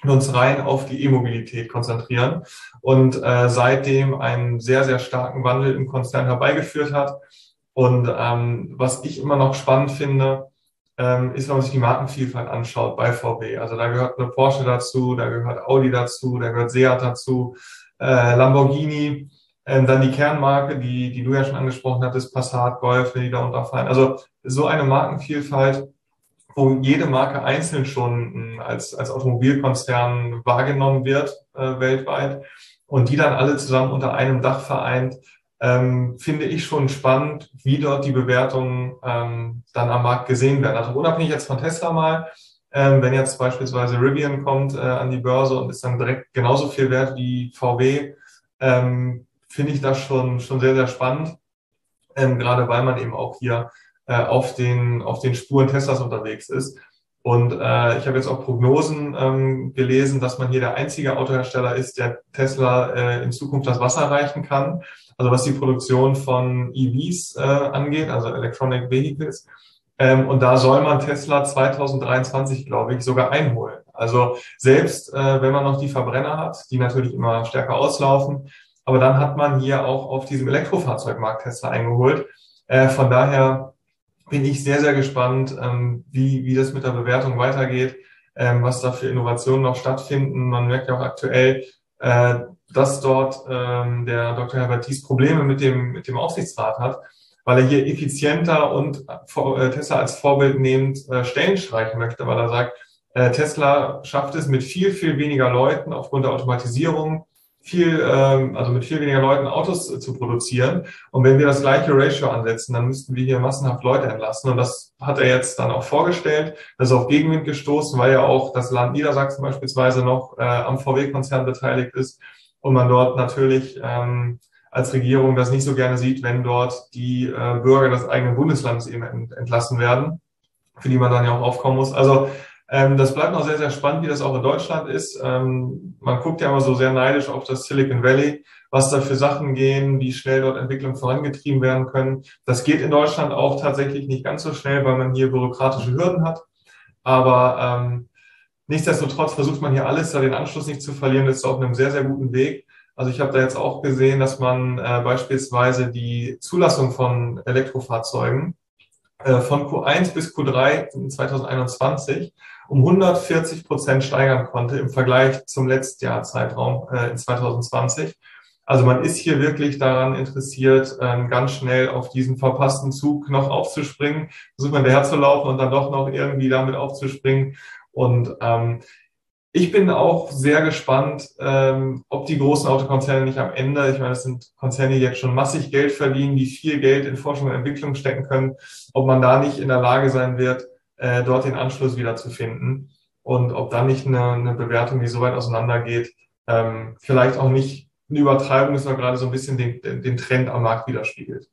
und uns rein auf die E-Mobilität konzentrieren und äh, seitdem einen sehr, sehr starken Wandel im Konzern herbeigeführt hat. Und ähm, was ich immer noch spannend finde, ähm, ist, wenn man sich die Markenvielfalt anschaut bei V W. Also da gehört eine Porsche dazu, da gehört Audi dazu, da gehört Seat dazu, äh, Lamborghini, ähm, dann die Kernmarke, die, die du ja schon angesprochen hattest, Passat, Golf, wenn die da unterfallen. Also so eine Markenvielfalt, wo jede Marke einzeln schon mh, als, als Automobilkonzern wahrgenommen wird äh, weltweit und die dann alle zusammen unter einem Dach vereint, ähm, finde ich schon spannend, wie dort die Bewertungen ähm, dann am Markt gesehen werden. Also unabhängig jetzt von Tesla mal, ähm, wenn jetzt beispielsweise Rivian kommt äh, an die Börse und ist dann direkt genauso viel wert wie V W, ähm, finde ich das schon, schon sehr, sehr spannend, ähm, gerade weil man eben auch hier äh, auf den, auf den Spuren Teslas unterwegs ist. Und äh, ich habe jetzt auch Prognosen ähm, gelesen, dass man hier der einzige Autohersteller ist, der Tesla äh, in Zukunft das Wasser reichen kann. Also was die Produktion von E Vs äh, angeht, also Electronic Vehicles. Ähm, und da soll man Tesla zwanzig dreiundzwanzig, glaube ich, sogar einholen. Also selbst äh, wenn man noch die Verbrenner hat, die natürlich immer stärker auslaufen, aber dann hat man hier auch auf diesem Elektrofahrzeugmarkt Tesla eingeholt. Äh, von daher bin ich sehr, sehr gespannt, ähm, wie, wie das mit der Bewertung weitergeht, ähm, was da für Innovationen noch stattfinden. Man merkt ja auch aktuell, äh, dass dort ähm, der Doktor Herbert Diess Probleme mit dem, mit dem Aufsichtsrat hat, weil er hier effizienter und äh, Tesla als Vorbild nehmend äh, Stellen streichen möchte, weil er sagt, äh, Tesla schafft es mit viel, viel weniger Leuten aufgrund der Automatisierung, viel, ähm, also mit viel weniger Leuten Autos äh, zu produzieren. Und wenn wir das gleiche Ratio ansetzen, dann müssten wir hier massenhaft Leute entlassen. Und das hat er jetzt dann auch vorgestellt. Das ist auf Gegenwind gestoßen, weil ja auch das Land Niedersachsen beispielsweise noch äh, am V W-Konzern beteiligt ist und man dort natürlich ähm, als Regierung das nicht so gerne sieht, wenn dort die äh, Bürger des eigenen Bundeslandes eben ent entlassen werden, für die man dann ja auch aufkommen muss. Also ähm, das bleibt noch sehr, sehr spannend, wie das auch in Deutschland ist. Ähm, man guckt ja immer so sehr neidisch auf das Silicon Valley, was da für Sachen gehen, wie schnell dort Entwicklungen vorangetrieben werden können. Das geht in Deutschland auch tatsächlich nicht ganz so schnell, weil man hier bürokratische Hürden hat. Aber ähm, nichtsdestotrotz versucht man hier alles, da den Anschluss nicht zu verlieren. Das ist auf einem sehr, sehr guten Weg. Also ich habe da jetzt auch gesehen, dass man äh, beispielsweise die Zulassung von Elektrofahrzeugen äh, von Q eins bis Q drei zwanzig einundzwanzig um hundertvierzig Prozent steigern konnte im Vergleich zum Letztjahr-Zeitraum äh, in zwanzig zwanzig. Also man ist hier wirklich daran interessiert, ähm, ganz schnell auf diesen verpassten Zug noch aufzuspringen, versucht man daherzulaufen und dann doch noch irgendwie damit aufzuspringen. Und ähm, ich bin auch sehr gespannt, ähm, ob die großen Autokonzerne nicht am Ende, ich meine, das sind Konzerne, die jetzt schon massig Geld verdienen, die viel Geld in Forschung und Entwicklung stecken können, ob man da nicht in der Lage sein wird, äh, dort den Anschluss wieder zu finden und ob da nicht eine, eine Bewertung, die so weit auseinandergeht, ähm, vielleicht auch nicht eine Übertreibung ist, sondern gerade so ein bisschen den, den Trend am Markt widerspiegelt.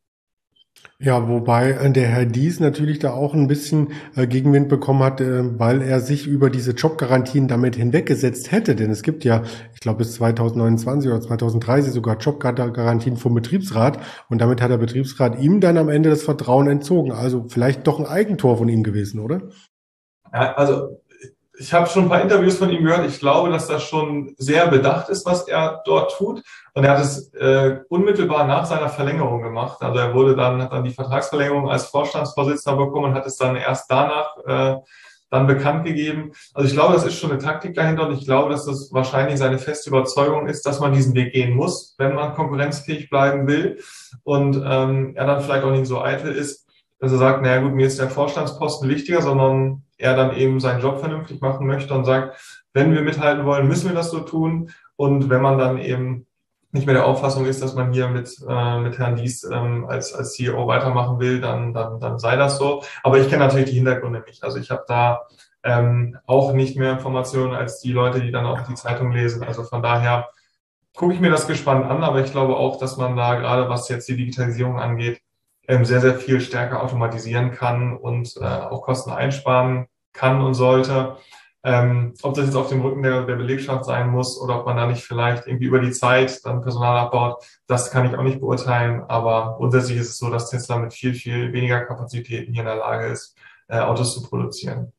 Ja, wobei äh, der Herr Diess natürlich da auch ein bisschen äh, Gegenwind bekommen hat, äh, weil er sich über diese Jobgarantien damit hinweggesetzt hätte. Denn es gibt ja, ich glaube, bis zwanzig neunundzwanzig oder zwanzig dreißig sogar Jobgarantien vom Betriebsrat. Und damit hat der Betriebsrat ihm dann am Ende das Vertrauen entzogen. Also vielleicht doch ein Eigentor von ihm gewesen, oder? Ja, also ich habe schon ein paar Interviews von ihm gehört. Ich glaube, dass das schon sehr bedacht ist, was er dort tut. Und er hat es äh, unmittelbar nach seiner Verlängerung gemacht. Also er wurde dann, hat dann die Vertragsverlängerung als Vorstandsvorsitzender bekommen und hat es dann erst danach äh, dann bekannt gegeben. Also ich glaube, das ist schon eine Taktik dahinter und ich glaube, dass das wahrscheinlich seine feste Überzeugung ist, dass man diesen Weg gehen muss, wenn man konkurrenzfähig bleiben will. Und ähm, er dann vielleicht auch nicht so eitel ist, dass er sagt, naja gut, mir ist der Vorstandsposten wichtiger, sondern er dann eben seinen Job vernünftig machen möchte und sagt, wenn wir mithalten wollen, müssen wir das so tun. Und wenn man dann eben nicht mehr der Auffassung ist, dass man hier mit, äh, mit Herrn Diess ähm, als, als C E O weitermachen will, dann, dann, dann sei das so. Aber ich kenne natürlich die Hintergründe nicht. Also ich habe da ähm, auch nicht mehr Informationen als die Leute, die dann auch die Zeitung lesen. Also von daher gucke ich mir das gespannt an, aber ich glaube auch, dass man da gerade, was jetzt die Digitalisierung angeht, ähm, sehr, sehr viel stärker automatisieren kann und äh, auch Kosten einsparen kann und sollte. Ähm, ob das jetzt auf dem Rücken der, der Belegschaft sein muss oder ob man da nicht vielleicht irgendwie über die Zeit dann Personal abbaut, das kann ich auch nicht beurteilen. Aber grundsätzlich ist es so, dass Tesla mit viel, viel weniger Kapazitäten hier in der Lage ist, äh, Autos zu produzieren.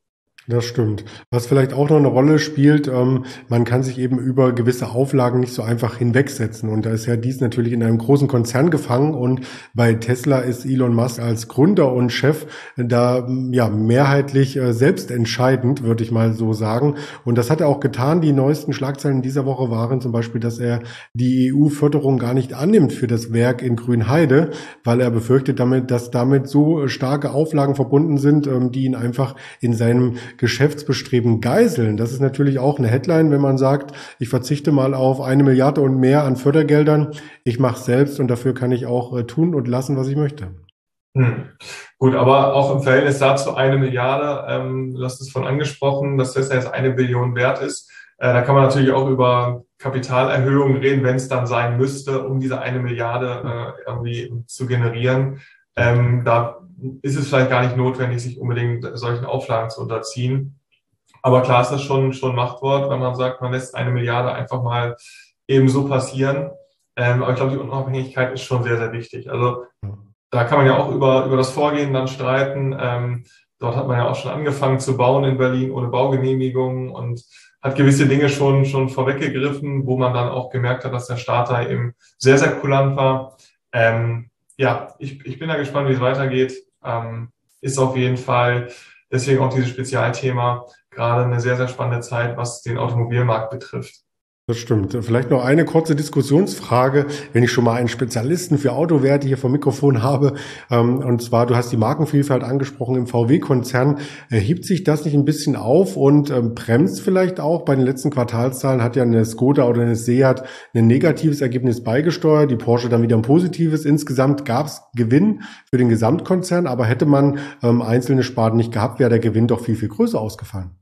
Das stimmt. Was vielleicht auch noch eine Rolle spielt, ähm, man kann sich eben über gewisse Auflagen nicht so einfach hinwegsetzen. Und da ist ja dies natürlich in einem großen Konzern gefangen. Und bei Tesla ist Elon Musk als Gründer und Chef da ja mehrheitlich äh, selbstentscheidend, würde ich mal so sagen. Und das hat er auch getan. Die neuesten Schlagzeilen dieser Woche waren zum Beispiel, dass er die E U-Förderung gar nicht annimmt für das Werk in Grünheide, weil er befürchtet damit, dass damit so starke Auflagen verbunden sind, ähm, die ihn einfach in seinem Geschäftsbestreben geiseln. Das ist natürlich auch eine Headline, wenn man sagt, ich verzichte mal auf eine Milliarde und mehr an Fördergeldern. Ich mache es selbst und dafür kann ich auch äh, tun und lassen, was ich möchte. Hm. Gut, aber auch im Verhältnis dazu eine Milliarde, ähm, du hast es von angesprochen, dass das jetzt eine Billion wert ist. Äh, da kann man natürlich auch über Kapitalerhöhungen reden, wenn es dann sein müsste, um diese eine Milliarde äh, irgendwie zu generieren. Ähm, da ist es vielleicht gar nicht notwendig, sich unbedingt solchen Auflagen zu unterziehen. Aber klar ist das schon schon ein Machtwort, wenn man sagt, man lässt eine Milliarde einfach mal eben so passieren. Ähm, aber ich glaube, die Unabhängigkeit ist schon sehr, sehr wichtig. Also da kann man ja auch über über das Vorgehen dann streiten. Ähm, dort hat man ja auch schon angefangen zu bauen in Berlin ohne Baugenehmigung und hat gewisse Dinge schon schon vorweggegriffen, wo man dann auch gemerkt hat, dass der Staat da eben sehr, sehr kulant war. Ähm, ja, ich, ich bin da gespannt, wie es weitergeht. Ähm, ist auf jeden Fall deswegen auch dieses Spezialthema gerade eine sehr, sehr spannende Zeit, was den Automobilmarkt betrifft. Das stimmt. Vielleicht noch eine kurze Diskussionsfrage, wenn ich schon mal einen Spezialisten für Autowerte hier vom Mikrofon habe. Und zwar, du hast die Markenvielfalt angesprochen im V W-Konzern. Hebt sich das nicht ein bisschen auf und bremst vielleicht auch? Bei den letzten Quartalszahlen hat ja eine Skoda oder eine Seat ein negatives Ergebnis beigesteuert, die Porsche dann wieder ein positives. Insgesamt gab es Gewinn für den Gesamtkonzern, aber hätte man einzelne Sparten nicht gehabt, wäre der Gewinn doch viel, viel größer ausgefallen.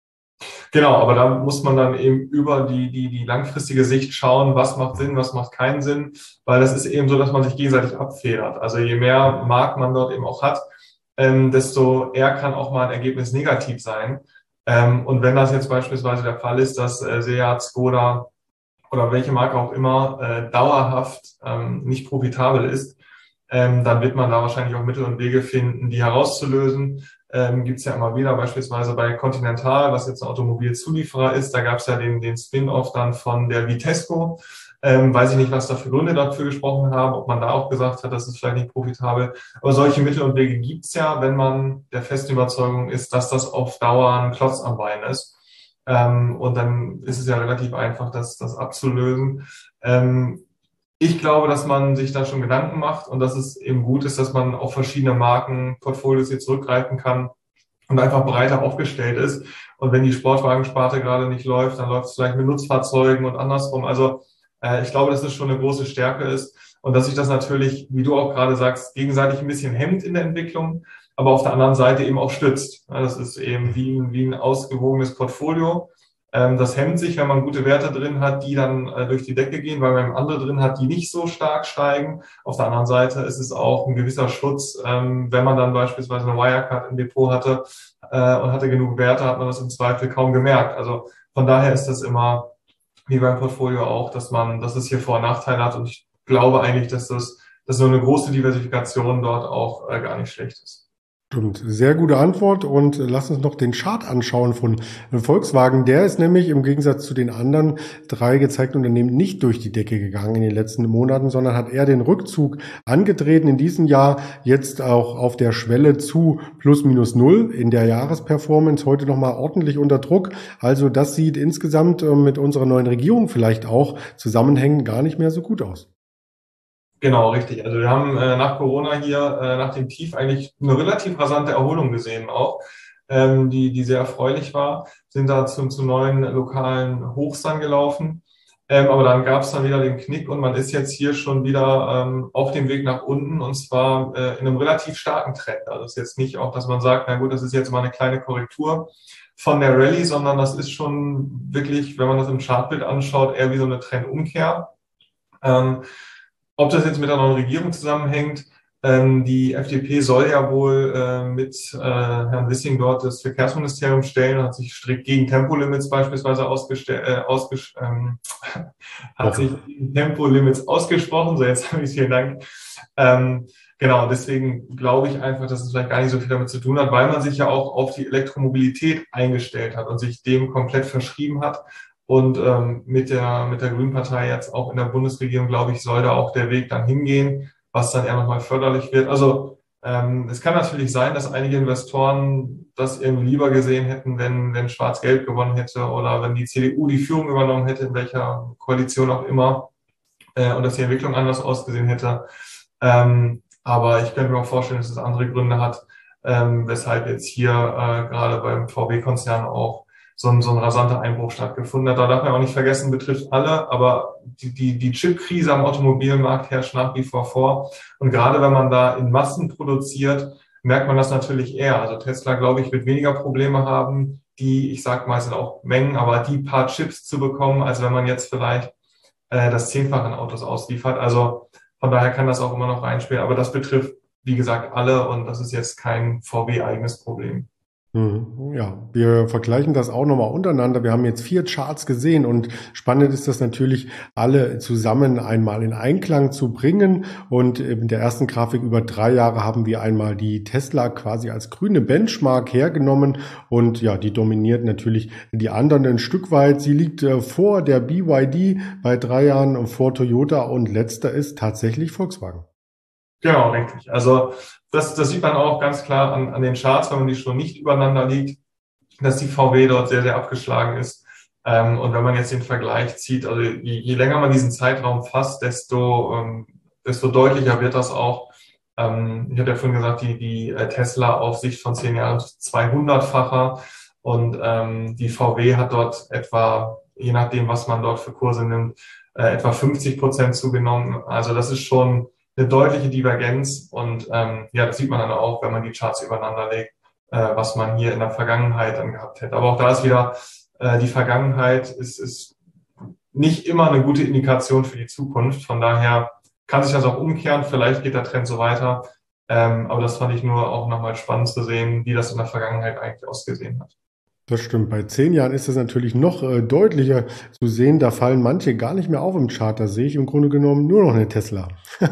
Genau, aber da muss man dann eben über die, die, die langfristige Sicht schauen, was macht Sinn, was macht keinen Sinn, weil das ist eben so, dass man sich gegenseitig abfedert. Also je mehr Markt man dort eben auch hat, ähm, desto eher kann auch mal ein Ergebnis negativ sein. Ähm, und wenn das jetzt beispielsweise der Fall ist, dass äh, Seat, Skoda oder welche Marke auch immer äh, dauerhaft ähm, nicht profitabel ist, ähm, dann wird man da wahrscheinlich auch Mittel und Wege finden, die herauszulösen. Ähm, gibt es ja immer wieder, beispielsweise bei Continental, was jetzt ein Automobilzulieferer ist, da gab es ja den, den Spin-off dann von der Vitesco. Ähm, weiß ich nicht, was da für Gründe dafür gesprochen haben, ob man da auch gesagt hat, das ist vielleicht nicht profitabel. Aber solche Mittel und Wege gibt es ja, wenn man der festen Überzeugung ist, dass das auf Dauer ein Klotz am Bein ist. Ähm, und dann ist es ja relativ einfach, das, das abzulösen. Ähm, Ich glaube, dass man sich da schon Gedanken macht und dass es eben gut ist, dass man auf verschiedene Markenportfolios hier zurückgreifen kann und einfach breiter aufgestellt ist. Und wenn die Sportwagensparte gerade nicht läuft, dann läuft es vielleicht mit Nutzfahrzeugen und andersrum. Also äh, ich glaube, dass es schon eine große Stärke ist und dass sich das natürlich, wie du auch gerade sagst, gegenseitig ein bisschen hemmt in der Entwicklung, aber auf der anderen Seite eben auch stützt. Ja, das ist eben wie, wie ein ausgewogenes Portfolio. Das hemmt sich, wenn man gute Werte drin hat, die dann äh, durch die Decke gehen, weil man andere drin hat, die nicht so stark steigen. Auf der anderen Seite ist es auch ein gewisser Schutz, ähm, wenn man dann beispielsweise eine Wirecard im Depot hatte äh, und hatte genug Werte, hat man das im Zweifel kaum gemerkt. Also von daher ist das immer wie beim Portfolio auch, dass man, dass es hier Vor- und Nachteile hat. Und ich glaube eigentlich, dass das, dass so eine große Diversifikation dort auch äh, gar nicht schlecht ist. Stimmt, sehr gute Antwort und lass uns noch den Chart anschauen von Volkswagen. Der ist nämlich im Gegensatz zu den anderen drei gezeigten Unternehmen nicht durch die Decke gegangen in den letzten Monaten, sondern hat eher den Rückzug angetreten in diesem Jahr, jetzt auch auf der Schwelle zu plus minus null in der Jahresperformance, heute nochmal ordentlich unter Druck. Also das sieht insgesamt mit unserer neuen Regierung vielleicht auch zusammenhängend gar nicht mehr so gut aus. Genau, richtig. Also wir haben äh, nach Corona hier, äh, nach dem Tief eigentlich eine relativ rasante Erholung gesehen auch, ähm, die, die sehr erfreulich war, sind da zu, zu neuen lokalen Hochs dann gelaufen. Ähm, aber dann gab es dann wieder den Knick und man ist jetzt hier schon wieder ähm, auf dem Weg nach unten und zwar äh, in einem relativ starken Trend. Also es ist jetzt nicht auch, dass man sagt, na gut, das ist jetzt mal eine kleine Korrektur von der Rallye, sondern das ist schon wirklich, wenn man das im Chartbild anschaut, eher wie so eine Trendumkehr. Ähm, Ob das jetzt mit der neuen Regierung zusammenhängt, ähm, die F D P soll ja wohl äh, mit äh, Herrn Wissing dort das Verkehrsministerium stellen und hat sich strikt gegen Tempolimits beispielsweise ausgestellt, äh, ausges ähm, hat sich gegen Tempolimits ausgesprochen. So, jetzt habe ich vielen Dank. Ähm, Genau, deswegen glaube ich einfach, dass es vielleicht gar nicht so viel damit zu tun hat, weil man sich ja auch auf die Elektromobilität eingestellt hat und sich dem komplett verschrieben hat. Und ähm, mit der, mit der Grünen Partei jetzt auch in der Bundesregierung, glaube ich, soll da auch der Weg dann hingehen, was dann eher nochmal förderlich wird. Also ähm, es kann natürlich sein, dass einige Investoren das irgendwie lieber gesehen hätten, wenn, wenn Schwarz-Gelb gewonnen hätte oder wenn die C D U die Führung übernommen hätte, in welcher Koalition auch immer, äh, und dass die Entwicklung anders ausgesehen hätte. Ähm, aber ich könnte mir auch vorstellen, dass es andere Gründe hat, ähm, weshalb jetzt hier äh, gerade beim V W-Konzern auch so ein, so ein rasanter Einbruch stattgefunden hat. Da darf man auch nicht vergessen, betrifft alle, aber die, die, die Chip-Krise am Automobilmarkt herrscht nach wie vor vor. Und gerade wenn man da in Massen produziert, merkt man das natürlich eher. Also Tesla, glaube ich, wird weniger Probleme haben, die, ich sage mal, es sind auch Mengen, aber die paar Chips zu bekommen, als wenn man jetzt vielleicht äh, das Zehnfache an Autos ausliefert. Also von daher kann das auch immer noch reinspielen. Aber das betrifft, wie gesagt, alle und das ist jetzt kein V W-eigenes Problem. Mhm. Ja, wir vergleichen das auch nochmal untereinander. Wir haben jetzt vier Charts gesehen und spannend ist das natürlich, alle zusammen einmal in Einklang zu bringen. Und in der ersten Grafik über drei Jahre haben wir einmal die Tesla quasi als grüne Benchmark hergenommen und ja, die dominiert natürlich die anderen ein Stück weit. Sie liegt äh, vor der B Y D bei drei Jahren und vor Toyota und letzter ist tatsächlich Volkswagen. Genau, richtig. Also das, das sieht man auch ganz klar an, an den Charts, wenn man die schon nicht übereinander liegt, dass die V W dort sehr, sehr abgeschlagen ist. Ähm, und wenn man jetzt den Vergleich zieht, also je, je länger man diesen Zeitraum fasst, desto, ähm, desto deutlicher wird das auch. Ähm, ich hatte ja vorhin gesagt, die, die äh, Tesla auf Sicht von zehn Jahren zweihundertfacher und ähm, die V W hat dort etwa, je nachdem, was man dort für Kurse nimmt, äh, etwa fünfzig Prozent zugenommen. Also das ist schon eine deutliche Divergenz und ähm, ja, das sieht man dann auch, wenn man die Charts übereinander legt, äh, was man hier in der Vergangenheit dann gehabt hätte. Aber auch da ist wieder, äh, die Vergangenheit ist, ist nicht immer eine gute Indikation für die Zukunft. Von daher kann sich das auch umkehren, vielleicht geht der Trend so weiter. Ähm, aber das fand ich nur auch nochmal spannend zu sehen, wie das in der Vergangenheit eigentlich ausgesehen hat. Das stimmt. Bei zehn Jahren ist es natürlich noch äh, deutlicher zu sehen. Da fallen manche gar nicht mehr auf im Chart. Da sehe ich im Grunde genommen nur noch eine Tesla.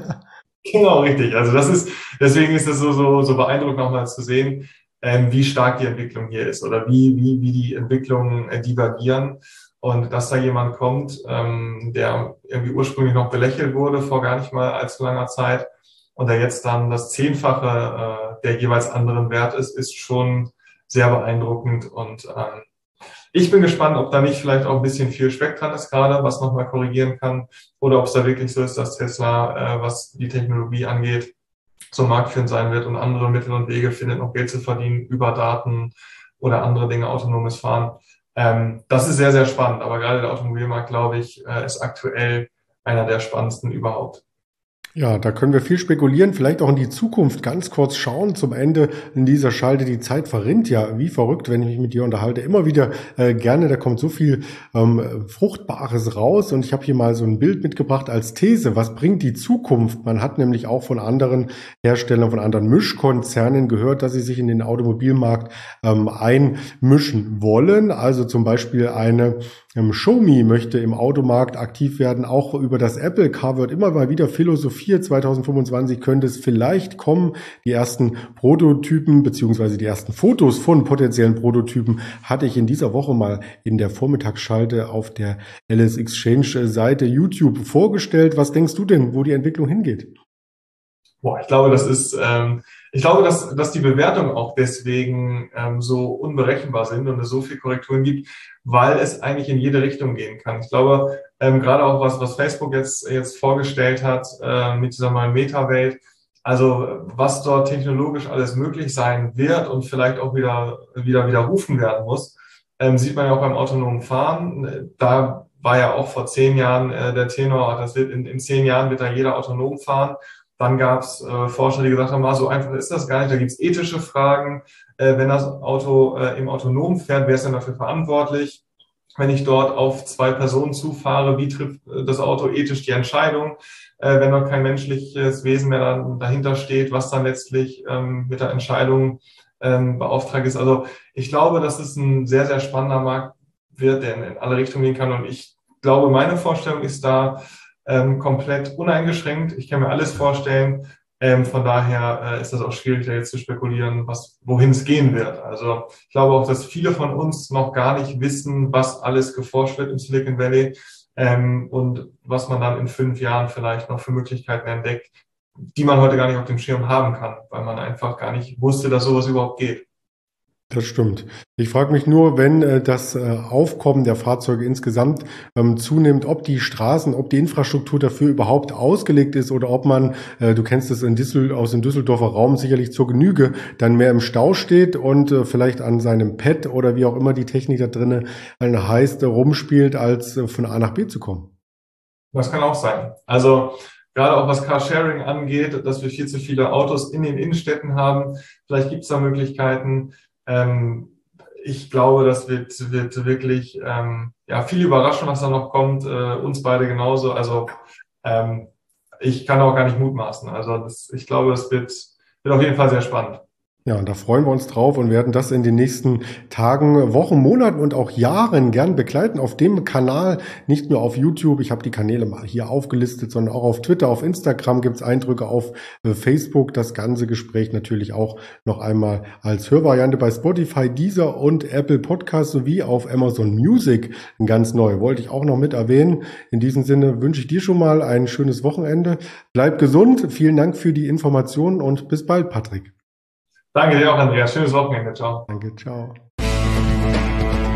Genau, richtig. Also das ist, deswegen ist es so, so, so beeindruckend nochmal zu sehen, ähm, wie stark die Entwicklung hier ist oder wie, wie, wie die Entwicklungen äh, divergieren. Und dass da jemand kommt, ähm, der irgendwie ursprünglich noch belächelt wurde vor gar nicht mal allzu langer Zeit und der jetzt dann das Zehnfache äh, der jeweils anderen wert ist, ist schon sehr beeindruckend. Und ähm, ich bin gespannt, ob da nicht vielleicht auch ein bisschen viel Speck dran ist gerade, was nochmal korrigieren kann, oder ob es da wirklich so ist, dass Tesla, äh, was die Technologie angeht, so marktführend sein wird und andere Mittel und Wege findet, noch Geld zu verdienen über Daten oder andere Dinge, autonomes Fahren. Ähm, das ist sehr, sehr spannend, aber gerade der Automobilmarkt, glaube ich, äh, ist aktuell einer der spannendsten überhaupt. Ja, da können wir viel spekulieren, vielleicht auch in die Zukunft ganz kurz schauen. Zum Ende in dieser Schalte, die Zeit verrinnt ja wie verrückt, wenn ich mich mit dir unterhalte. Immer wieder äh, gerne, da kommt so viel ähm, Fruchtbares raus. Und ich habe hier mal so ein Bild mitgebracht als These. Was bringt die Zukunft? Man hat nämlich auch von anderen Herstellern, von anderen Mischkonzernen gehört, dass sie sich in den Automobilmarkt ähm, einmischen wollen. Also zum Beispiel eine ähm, Xiaomi möchte im Automarkt aktiv werden. Auch über das Apple Car wird immer mal wieder philosophiert. zwanzig fünfundzwanzig könnte es vielleicht kommen. Die ersten Prototypen beziehungsweise die ersten Fotos von potenziellen Prototypen hatte ich in dieser Woche mal in der Vormittagsschalte auf der L S Exchange-Seite YouTube vorgestellt. Was denkst du denn, wo die Entwicklung hingeht? Boah, ich glaube, das ist, ähm, ich glaube, dass, dass die Bewertungen auch deswegen ähm, so unberechenbar sind und es so viel Korrekturen gibt, weil es eigentlich in jede Richtung gehen kann. Ich glaube, ähm, gerade auch was, was Facebook jetzt, jetzt vorgestellt hat äh, mit dieser neuen Meta-Welt, also was dort technologisch alles möglich sein wird und vielleicht auch wieder, wieder widerrufen werden muss, ähm, sieht man ja auch beim autonomen Fahren. Da war ja auch vor zehn Jahren äh, der Tenor, das wird in, in zehn Jahren wird da jeder autonom fahren. Dann gab es äh, Forscher, die gesagt haben, ah, so einfach ist das gar nicht. Da gibt es ethische Fragen. Äh, wenn das Auto äh, im Autonom fährt, wer ist denn dafür verantwortlich? Wenn ich dort auf zwei Personen zufahre, wie trifft äh, das Auto ethisch die Entscheidung? Äh, wenn dort kein menschliches Wesen mehr dann dahinter steht, was dann letztlich ähm, mit der Entscheidung ähm, beauftragt ist. Also ich glaube, dass es ein sehr, sehr spannender Markt wird, der in, in alle Richtungen gehen kann. Und ich glaube, meine Vorstellung ist da, Ähm, komplett uneingeschränkt. Ich kann mir alles vorstellen. Ähm, von daher äh, ist das auch schwierig, da jetzt zu spekulieren, was, wohin es gehen wird. Also ich glaube auch, dass viele von uns noch gar nicht wissen, was alles geforscht wird im Silicon Valley ähm, und was man dann in fünf Jahren vielleicht noch für Möglichkeiten entdeckt, die man heute gar nicht auf dem Schirm haben kann, weil man einfach gar nicht wusste, dass sowas überhaupt geht. Das stimmt. Ich frage mich nur, wenn äh, das äh, Aufkommen der Fahrzeuge insgesamt ähm, zunimmt, ob die Straßen, ob die Infrastruktur dafür überhaupt ausgelegt ist oder ob man, äh, du kennst es in Düssel, aus dem Düsseldorfer Raum sicherlich zur Genüge, dann mehr im Stau steht und äh, vielleicht an seinem Pad oder wie auch immer die Technik da drinnen heißt, äh, rumspielt, als äh, von A nach B zu kommen. Das kann auch sein. Also gerade auch was Carsharing angeht, dass wir viel zu viele Autos in den Innenstädten haben. Vielleicht gibt es da Möglichkeiten. Ähm, ich glaube, das wird, wird wirklich ähm, ja, viel überraschen, was da noch kommt. Äh, uns beide genauso. Also ähm, ich kann auch gar nicht mutmaßen. Also das, ich glaube, es wird, wird auf jeden Fall sehr spannend. Ja, und da freuen wir uns drauf und werden das in den nächsten Tagen, Wochen, Monaten und auch Jahren gern begleiten auf dem Kanal, nicht nur auf YouTube. Ich habe die Kanäle mal hier aufgelistet, sondern auch auf Twitter, auf Instagram gibt's Eindrücke, auf Facebook. Das ganze Gespräch natürlich auch noch einmal als Hörvariante bei Spotify, Deezer und Apple Podcasts sowie auf Amazon Music ganz neu. Wollte ich auch noch mit erwähnen. In diesem Sinne wünsche ich dir schon mal ein schönes Wochenende. Bleib gesund. Vielen Dank für die Informationen und bis bald, Patrick. Danke dir auch, Andreas. Schönes Wochenende. Ciao. Danke, ciao.